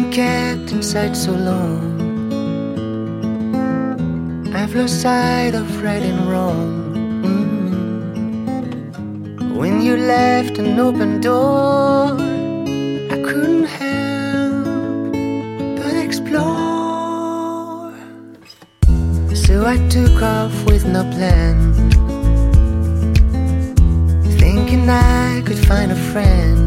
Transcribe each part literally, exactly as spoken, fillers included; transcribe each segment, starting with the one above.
been kept inside so long, I've lost sight of right and wrong. mm. When you left an open door, I couldn't help but explore. So I took off with no plan, thinking I could find a friend,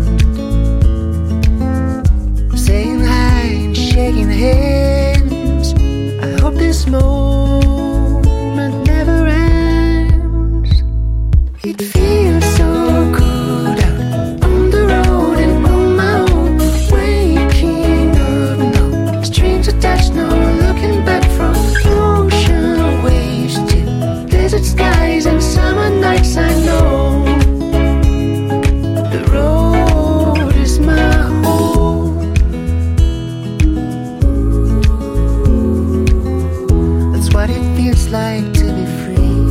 saying hi and shaking hands. I hope this moment never ends. It feels so good out on the road and on my own, waking up, no strings attached, no looking back, from ocean waves to desert skies and summer nights. I know the road is my home. That's what it feels like to be free,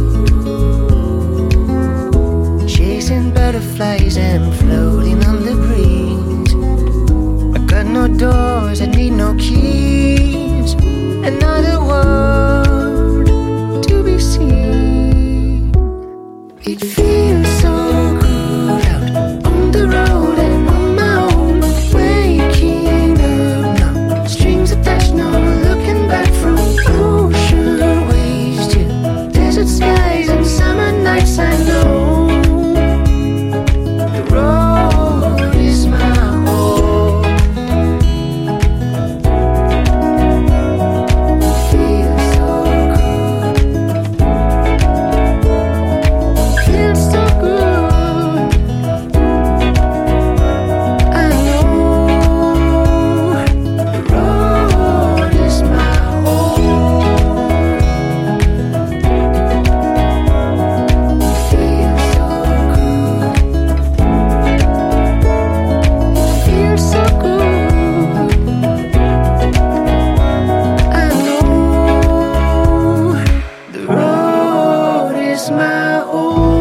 chasing butterflies and floating on the breeze. I got no doors, I need no keys, another world to be seen. It feels so good out on the road and on my own, waking up, no strings attached, no looking back, from ocean waves to desert skies and summer nights. I know the road is my home. Feels so good, feels so good. I know the road is my home. Feels so good, feels so good. I know the road is my home.